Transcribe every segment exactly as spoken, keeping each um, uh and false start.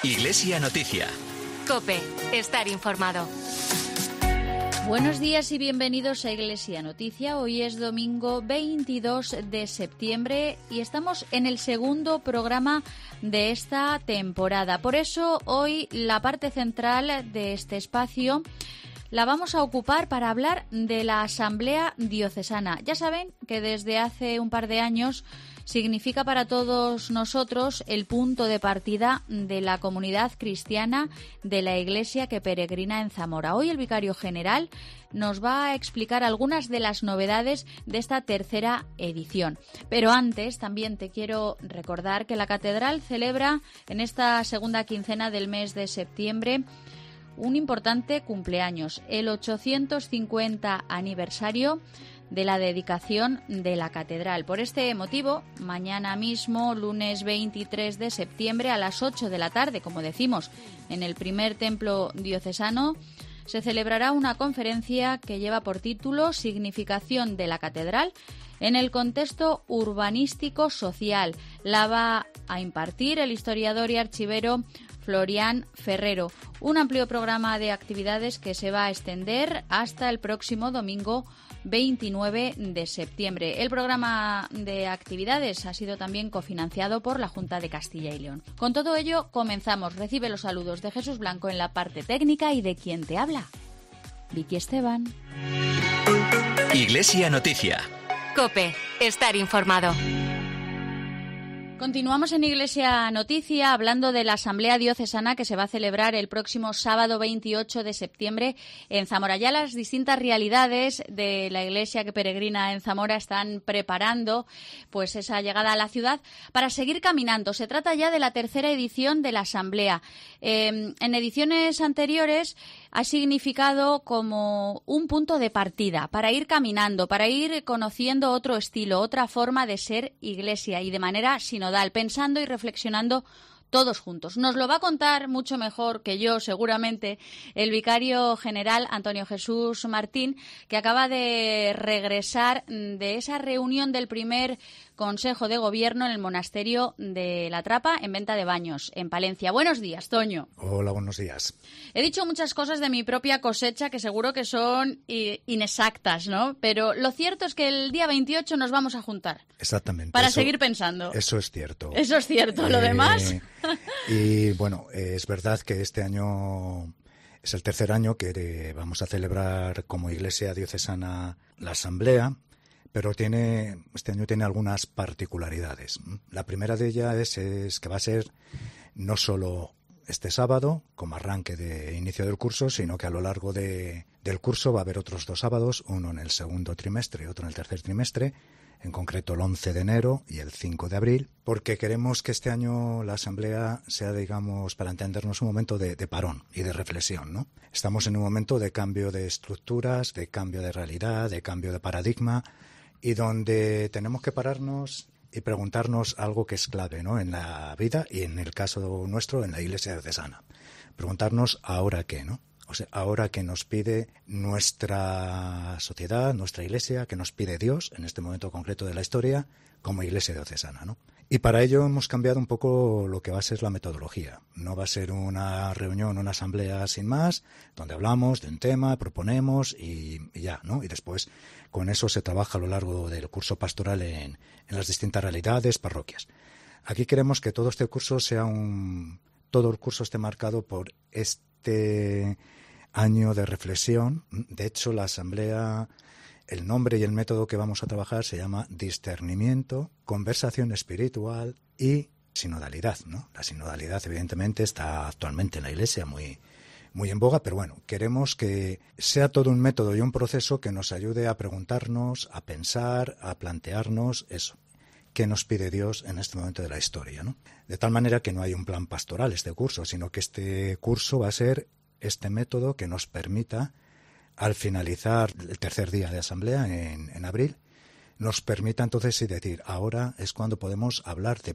Iglesia Noticia. COPE. Estar informado. Buenos días y bienvenidos a Iglesia Noticia. Hoy es domingo veintidós de septiembre y estamos en el segundo programa de esta temporada. Por eso hoy la parte central de este espacio la vamos a ocupar para hablar de la Asamblea Diocesana. Ya saben que desde hace un par de años significa para todos nosotros el punto de partida de la comunidad cristiana de la Iglesia que peregrina en Zamora. Hoy el vicario general nos va a explicar algunas de las novedades de esta tercera edición. Pero antes también te quiero recordar que la Catedral celebra en esta segunda quincena del mes de septiembre un importante cumpleaños, el ochocientos cincuenta aniversario de la dedicación de la catedral. Por este motivo, mañana mismo, lunes veintitrés de septiembre, a las ocho de la tarde, como decimos, en el primer templo diocesano, se celebrará una conferencia que lleva por título Significación de la catedral en el contexto urbanístico social. La va a impartir el historiador y archivero Florian Ferrero. Un amplio programa de actividades que se va a extender hasta el próximo domingo veintinueve de septiembre. El programa de actividades ha sido también cofinanciado por la Junta de Castilla y León. Con todo ello, comenzamos. Recibe los saludos de Jesús Blanco en la parte técnica y de quien te habla, Vicky Esteban. Iglesia Noticia. COPE. Estar informado. Continuamos en Iglesia Noticia hablando de la Asamblea Diocesana que se va a celebrar el próximo sábado veintiocho de septiembre en Zamora. Ya las distintas realidades de la Iglesia que peregrina en Zamora están preparando pues esa llegada a la ciudad para seguir caminando. Se trata ya de la tercera edición de la Asamblea. Eh, en ediciones anteriores ha significado como un punto de partida para ir caminando, para ir conociendo otro estilo, otra forma de ser Iglesia y de manera sinodal, pensando y reflexionando todos juntos. Nos lo va a contar mucho mejor que yo, seguramente, el vicario general Antonio Jesús Martín, que acaba de regresar de esa reunión del primer Consejo de Gobierno en el monasterio de La Trapa, en Venta de Baños, en Palencia. Buenos días, Toño. Hola, buenos días. He dicho muchas cosas de mi propia cosecha que seguro que son inexactas, ¿no? Pero lo cierto es que el día veintiocho nos vamos a juntar. Exactamente. Para eso, seguir pensando. Eso es cierto. Eso es cierto. ¿Lo eh, demás? Y bueno, es verdad que este año es el tercer año que vamos a celebrar como Iglesia Diocesana la Asamblea, pero tiene este año tiene algunas particularidades. La primera de ellas es, es que va a ser no solo este sábado como arranque de inicio del curso, sino que a lo largo de, del curso va a haber otros dos sábados, uno en el segundo trimestre y otro en el tercer trimestre, en concreto el once de enero y el cinco de abril, porque queremos que este año la Asamblea sea, digamos, para entendernos, un momento de, de parón y de reflexión, ¿no? Estamos en un momento de cambio de estructuras, de cambio de realidad, de cambio de paradigma, y donde tenemos que pararnos y preguntarnos algo que es clave, ¿no?, en la vida y en el caso nuestro en la Iglesia Diocesana. Preguntarnos ahora qué, ¿no? O sea, ahora que nos pide nuestra sociedad, nuestra Iglesia, que nos pide Dios en este momento concreto de la historia como Iglesia Diocesana, ¿no? Y para ello hemos cambiado un poco lo que va a ser la metodología. No va a ser una reunión, una asamblea sin más, donde hablamos de un tema, proponemos y, y ya, ¿no? Y después con eso se trabaja a lo largo del curso pastoral en, en las distintas realidades, parroquias. Aquí queremos que todo este curso sea un... todo el curso esté marcado por este año de reflexión. De hecho, la asamblea, el nombre y el método que vamos a trabajar se llama discernimiento, conversación espiritual y sinodalidad, ¿no? La sinodalidad, evidentemente, está actualmente en la Iglesia muy, muy en boga, pero bueno, queremos que sea todo un método y un proceso que nos ayude a preguntarnos, a pensar, a plantearnos eso. ¿Qué nos pide Dios en este momento de la historia, ¿no? De tal manera que no hay un plan pastoral este curso, sino que este curso va a ser este método que nos permita, al finalizar el tercer día de asamblea en, en abril, nos permita entonces sí decir, ahora es cuando podemos hablar de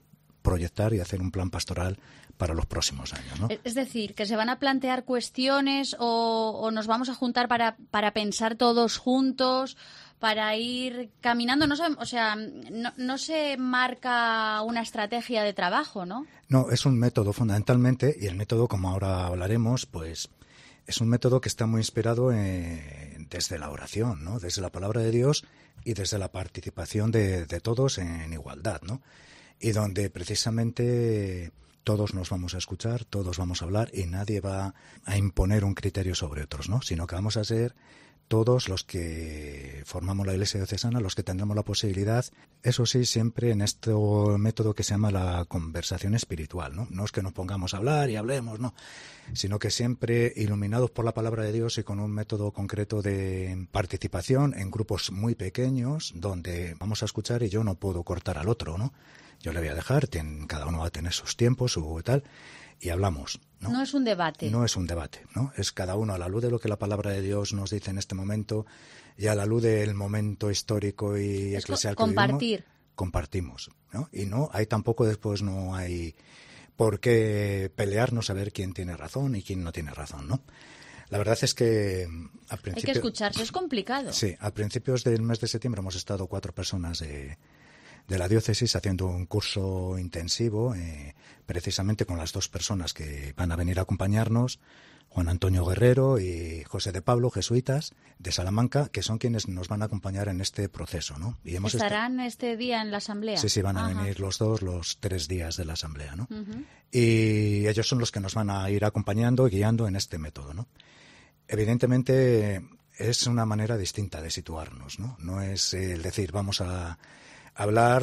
proyectar y hacer un plan pastoral para los próximos años, ¿no? Es decir, que se van a plantear cuestiones o, o nos vamos a juntar para, para pensar todos juntos, para ir caminando. No sabemos, o sea, no, no se marca una estrategia de trabajo, ¿no? No, es un método fundamentalmente, y el método, como ahora hablaremos, pues es un método que está muy inspirado en, desde la oración, ¿no? Desde la palabra de Dios y desde la participación de, de todos en igualdad, ¿no? Y donde precisamente todos nos vamos a escuchar, todos vamos a hablar y nadie va a imponer un criterio sobre otros, ¿no? Sino que vamos a ser todos los que formamos la Iglesia diocesana, los que tendremos la posibilidad, eso sí, siempre en este método que se llama la conversación espiritual, ¿no? No es que nos pongamos a hablar y hablemos, no, sino que siempre iluminados por la palabra de Dios y con un método concreto de participación en grupos muy pequeños, donde vamos a escuchar y yo no puedo cortar al otro, ¿no? Yo le voy a dejar, cada uno va a tener sus tiempos, su tal, y hablamos, ¿no? No es un debate. No es un debate, ¿no? Es cada uno a la luz de lo que la palabra de Dios nos dice en este momento y a la luz del momento histórico y es eclesial co- que compartir. vivimos, compartimos, ¿no? Y no, hay tampoco después no hay por qué pelearnos a ver quién tiene razón y quién no tiene razón, ¿no? La verdad es que al principio... Hay que escucharse, es complicado. Sí, a principios del mes de septiembre hemos estado cuatro personas de... de la diócesis haciendo un curso intensivo eh, precisamente con las dos personas que van a venir a acompañarnos, Juan Antonio Guerrero y José de Pablo, jesuitas de Salamanca, que son quienes nos van a acompañar en este proceso, ¿no? Y hemos ¿Estarán este día en la asamblea? Sí, sí, van a Ajá. venir los dos los tres días de la asamblea, ¿no? Uh-huh. Y ellos son los que nos van a ir acompañando y guiando en este método, ¿no? Evidentemente es una manera distinta de situarnos, ¿no? No es el decir, vamos a hablar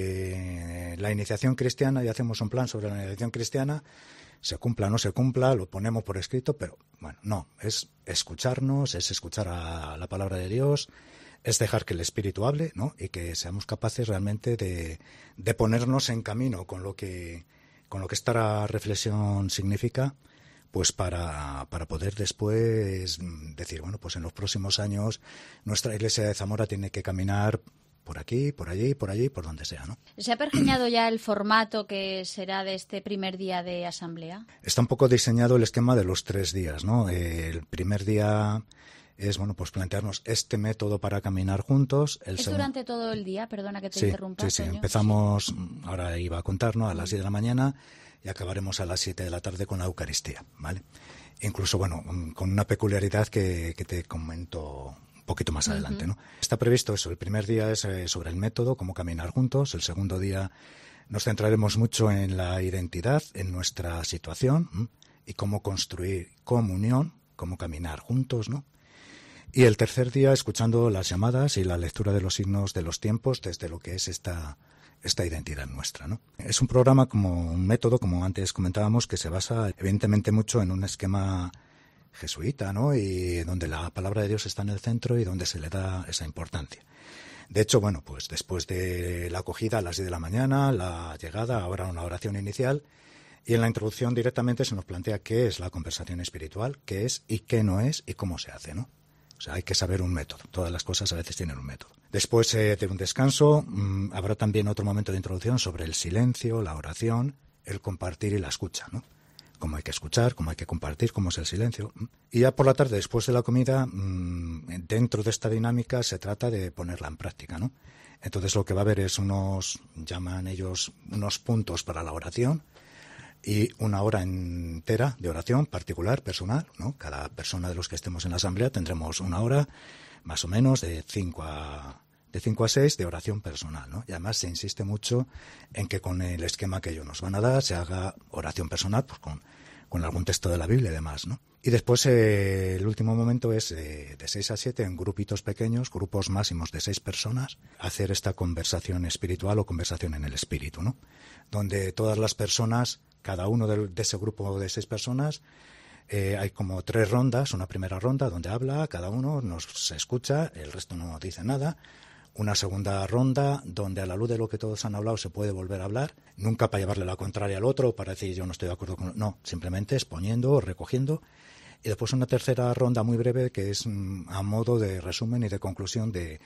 de la iniciación cristiana y hacemos un plan sobre la iniciación cristiana, se cumpla o no se cumpla, lo ponemos por escrito, pero bueno, no, es escucharnos, es escuchar a la palabra de Dios, es dejar que el Espíritu hable, ¿no? Y que seamos capaces realmente de, de ponernos en camino con lo que, con lo que esta reflexión significa, pues para, para poder después decir, bueno, pues en los próximos años nuestra Iglesia de Zamora tiene que caminar por aquí, por allí, por allí, por donde sea, ¿no? ¿Se ha pergeñado ya el formato que será de este primer día de asamblea? Está un poco diseñado el esquema de los tres días, ¿no? El primer día es, bueno, pues plantearnos este método para caminar juntos. El ¿Es segundo... durante todo el día? Perdona que te sí, interrumpa, Sí, sí, Toño. empezamos, ahora iba a contar, ¿no? A las diez de la mañana y acabaremos a las siete de la tarde con la Eucaristía, ¿vale? Incluso, bueno, con una peculiaridad que, que te comento poquito más adelante, uh-huh. ¿no? Está previsto eso. El primer día es eh, sobre el método, cómo caminar juntos. El segundo día nos centraremos mucho en la identidad, en nuestra situación ¿m? y cómo construir comunión, cómo caminar juntos, ¿no? Y el tercer día escuchando las llamadas y la lectura de los signos de los tiempos desde lo que es esta esta identidad nuestra, ¿no? Es un programa como un método, como antes comentábamos, que se basa evidentemente mucho en un esquema jesuita, ¿no? Y donde la palabra de Dios está en el centro y donde se le da esa importancia. De hecho, bueno, pues después de la acogida a las diez de la mañana, la llegada, ahora una oración inicial, y en la introducción directamente se nos plantea qué es la conversación espiritual, qué es y qué no es y cómo se hace, ¿no? O sea, hay que saber un método. Todas las cosas a veces tienen un método. Después eh, de un descanso, mmm, habrá también otro momento de introducción sobre el silencio, la oración, el compartir y la escucha, ¿no? Cómo hay que escuchar, cómo hay que compartir, cómo es el silencio. Y ya por la tarde, después de la comida, mmm, dentro de esta dinámica se trata de ponerla en práctica, ¿no? Entonces lo que va a haber es unos, llaman ellos, unos puntos para la oración y una hora entera de oración particular, personal, ¿no? Cada persona de los que estemos en la asamblea tendremos una hora, más o menos, de cinco a... de cinco a seis de oración personal, ¿no? Y además se insiste mucho en que con el esquema que ellos nos van a dar se haga oración personal, pues con, con algún texto de la Biblia y demás, ¿no? Y después eh, el último momento es eh, de seis a siete en grupitos pequeños, grupos máximos de seis personas, hacer esta conversación espiritual o conversación en el espíritu, ¿no? Donde todas las personas, cada uno de, de ese grupo de seis personas, Eh, hay como tres rondas, una primera ronda donde habla, cada uno nos se escucha, el resto no dice nada. Una segunda ronda donde a la luz de lo que todos han hablado se puede volver a hablar, nunca para llevarle la contraria al otro, para decir yo no estoy de acuerdo con... No, simplemente exponiendo, recogiendo. Y después una tercera ronda muy breve que es mm, a modo de resumen y de conclusión de,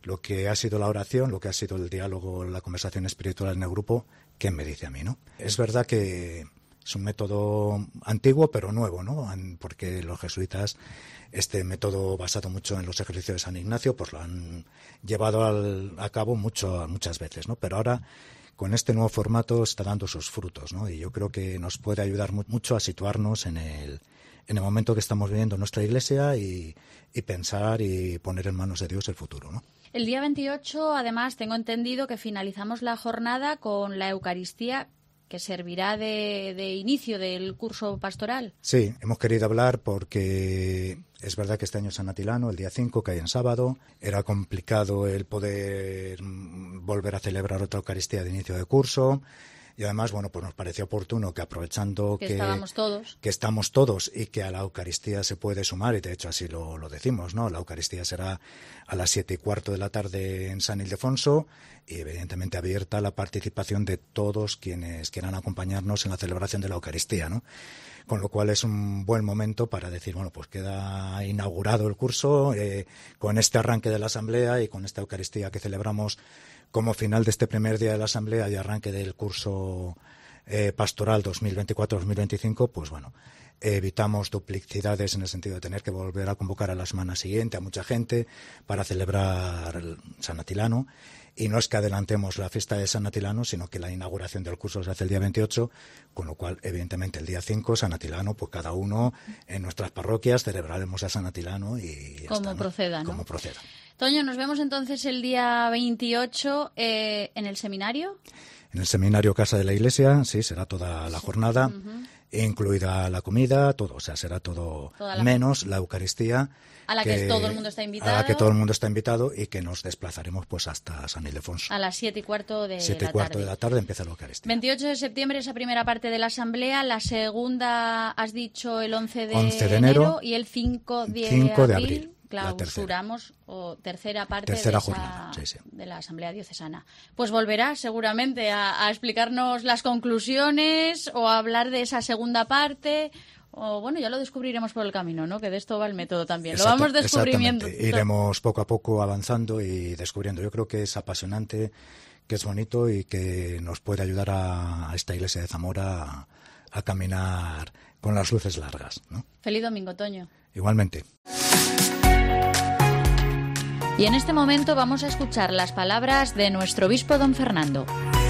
lo que ha sido la oración, lo que ha sido el diálogo, la conversación espiritual en el grupo, ¿qué me dice a mí, no? Es verdad que es un método antiguo pero nuevo, ¿no? Porque los jesuitas, este método basado mucho en los ejercicios de San Ignacio, pues lo han llevado al, a cabo mucho, muchas veces, ¿no? Pero ahora, con este nuevo formato, está dando sus frutos, ¿no? Y yo creo que nos puede ayudar mu- mucho a situarnos en el, en el momento que estamos viviendo en nuestra Iglesia y, y pensar y poner en manos de Dios el futuro, ¿no? El día veintiocho, además, tengo entendido que finalizamos la jornada con la Eucaristía, que servirá de, de inicio del curso pastoral. Sí, hemos querido hablar porque es verdad que este año es San Atilano, el día cinco, cae en sábado. Era complicado el poder volver a celebrar otra Eucaristía de inicio de curso. Y además, bueno, pues nos pareció oportuno que aprovechando que, que, estábamos todos. que estamos todos y que a la Eucaristía se puede sumar, y de hecho así lo, lo decimos, ¿no? La Eucaristía será a las siete y cuarto de la tarde en San Ildefonso y evidentemente abierta a la participación de todos quienes quieran acompañarnos en la celebración de la Eucaristía, ¿no? Con lo cual es un buen momento para decir, bueno, pues queda inaugurado el curso eh, con este arranque de la Asamblea y con esta Eucaristía que celebramos como final de este primer día de la Asamblea y arranque del curso eh, pastoral dos mil veinticuatro dos mil veinticinco, pues bueno, eh, evitamos duplicidades en el sentido de tener que volver a convocar a la semana siguiente a mucha gente para celebrar el San Atilano. Y no es que adelantemos la fiesta de San Atilano, sino que la inauguración del curso se hace el día veintiocho, con lo cual, evidentemente, el día cinco, San Atilano, pues cada uno en nuestras parroquias celebraremos a San Atilano y ya Como está, ¿no? proceda, ¿no? Como proceda. Toño, nos vemos entonces el día veintiocho eh, en el seminario. En el seminario Casa de la Iglesia, sí, será toda la jornada, uh-huh. incluida la comida, todo, o sea, será todo la menos la Eucaristía. A la que, que todo el mundo está invitado. A la que todo el mundo está invitado y que nos desplazaremos pues hasta San Ildefonso. A las siete y cuarto de siete la y cuarto tarde. de la tarde empieza la Eucaristía. veintiocho de septiembre, esa primera parte de la Asamblea. La segunda, has dicho, el once de, once de enero, enero y el cinco de, cinco de abril. abril. Clausuramos o tercera parte tercera de, esa, jornada, sí, sí. de la Asamblea Diocesana. Pues volverá seguramente a, a explicarnos las conclusiones o a hablar de esa segunda parte. O bueno, ya lo descubriremos por el camino, ¿no? Que de esto va el método también. Exacto, lo vamos descubriendo. Iremos poco a poco avanzando y descubriendo. Yo creo que es apasionante, que es bonito y que nos puede ayudar a, a esta iglesia de Zamora a, a caminar con las luces largas, ¿no? Feliz domingo, Toño. Igualmente. Y en este momento vamos a escuchar las palabras de nuestro obispo don Fernando.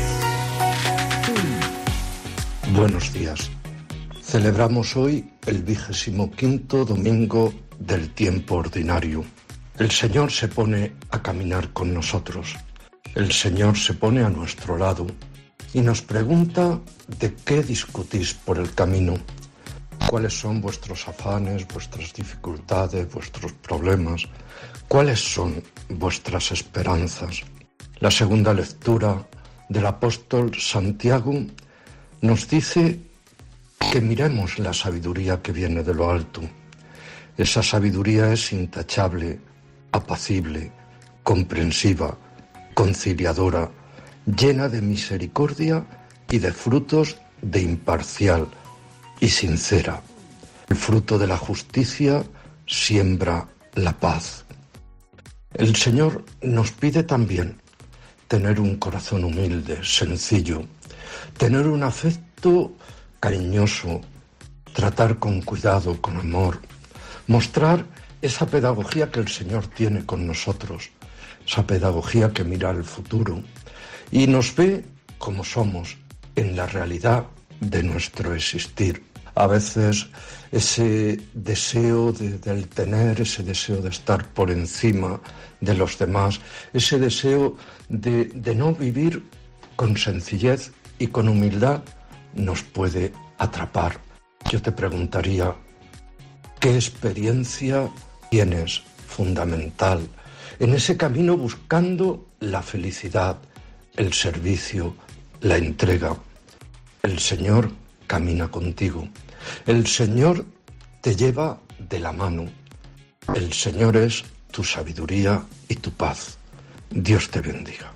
Buenos días. Celebramos hoy el vigésimo quinto domingo del tiempo ordinario. El Señor se pone a caminar con nosotros. El Señor se pone a nuestro lado y nos pregunta de qué discutís por el camino. ¿Cuáles son vuestros afanes, vuestras dificultades, vuestros problemas? ¿Cuáles son vuestras esperanzas? La segunda lectura del apóstol Santiago nos dice que miremos la sabiduría que viene de lo alto. Esa sabiduría es intachable, apacible, comprensiva, conciliadora, llena de misericordia y de frutos de imparcial y sincera. El fruto de la justicia siembra la paz. El Señor nos pide también tener un corazón humilde, sencillo, tener un afecto cariñoso, tratar con cuidado, con amor, mostrar esa pedagogía que el Señor tiene con nosotros, esa pedagogía que mira al futuro y nos ve como somos en la realidad de nuestro existir. A veces ese deseo de, del tener, ese deseo de estar por encima de los demás, ese deseo de, de no vivir con sencillez y con humildad nos puede atrapar. Yo te preguntaría, ¿qué experiencia tienes fundamental en ese camino buscando la felicidad, el servicio, la entrega? El Señor camina contigo. El Señor te lleva de la mano. El Señor es tu sabiduría y tu paz. Dios te bendiga.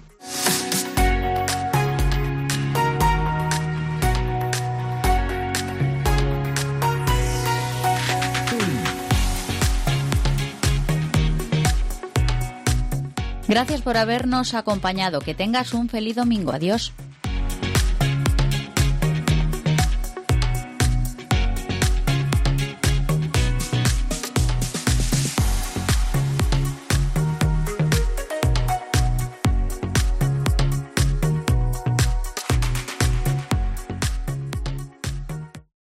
Gracias por habernos acompañado. Que tengas un feliz domingo. Adiós.